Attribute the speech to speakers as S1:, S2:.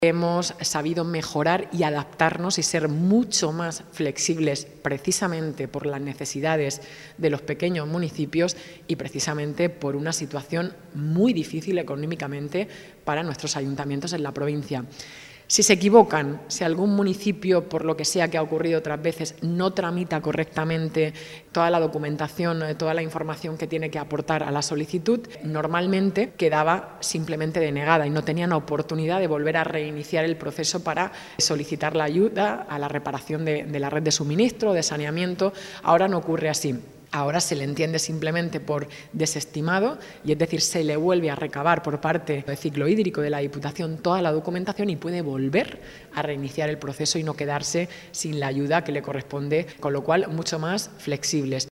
S1: Hemos sabido mejorar y adaptarnos y ser mucho más flexibles precisamente por las necesidades de los pequeños municipios y precisamente por una situación muy difícil económicamente para nuestros ayuntamientos en la provincia. Si se equivocan, si algún municipio, por lo que sea que ha ocurrido otras veces, no tramita correctamente toda la documentación, toda la información que tiene que aportar a la solicitud, normalmente quedaba simplemente denegada y no tenían oportunidad de volver a reiniciar el proceso para solicitar la ayuda a la reparación de la red de suministro, de saneamiento. Ahora no ocurre así. Ahora se le entiende simplemente por desestimado y es decir, se le vuelve a recabar por parte del ciclo hídrico de la Diputación toda la documentación y puede volver a reiniciar el proceso y no quedarse sin la ayuda que le corresponde, con lo cual mucho más flexibles.